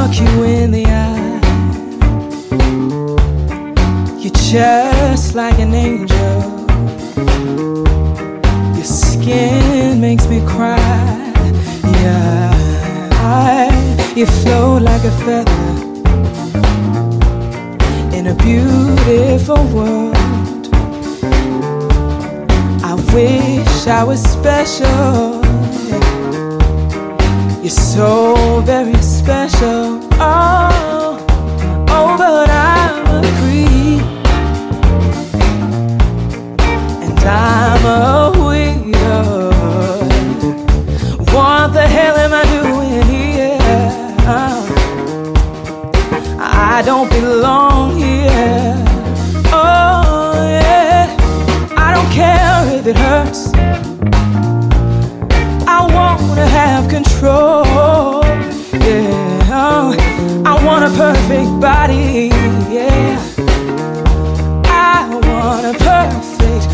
look you in the eye, you're just like an angel. Your skin makes me cry. Yeah, you float like a feather in a beautiful world. I wish I was special. You're so very special. Oh, but I'm a creep, and I'm a weirdo. What the hell am I doing here? I don't belong here. Oh yeah, I don't care if it hurts. I wanna have control. Yeah, I want a perfect body. Yeah, I want a perfect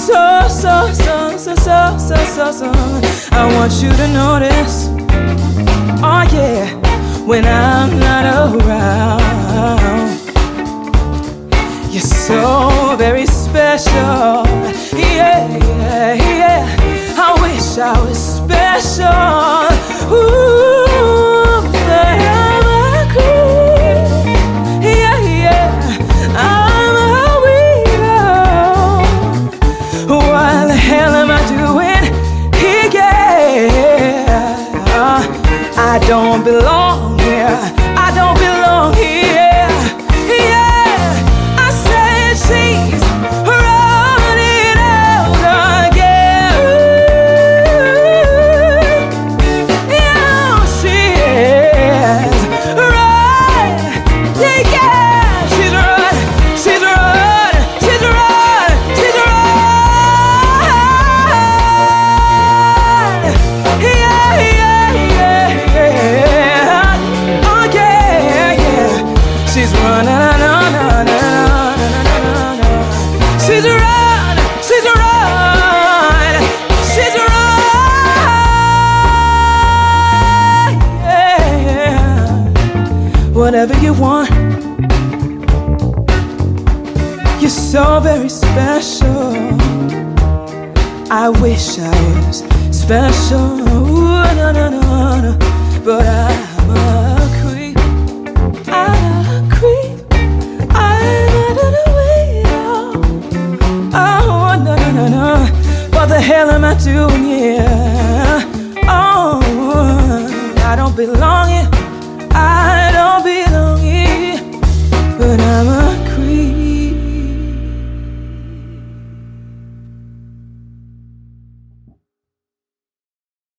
so. I want you to notice. Oh yeah, when I'm not around, you're so very special. Yeah, I wish I was special. Ooh, I'm a creep. Yeah, I'm a weirdo. What the hell am I doing here? Yeah, I don't belong here. I don't belong here. Yeah, I said she's running out again. Yeah, she is right. Yeah, she's right. She's right. She's right. She's right. Yeah. Oh yeah. She's running. She's right. She's right. She's right. Yeah. Whatever you want, you're so very special. I wish I was special. Ooh, no. But I'm a creep. I'm a creep. I'm a weirdo. Oh, no. What the hell am I doing here? Oh, I don't belong here. I don't belong.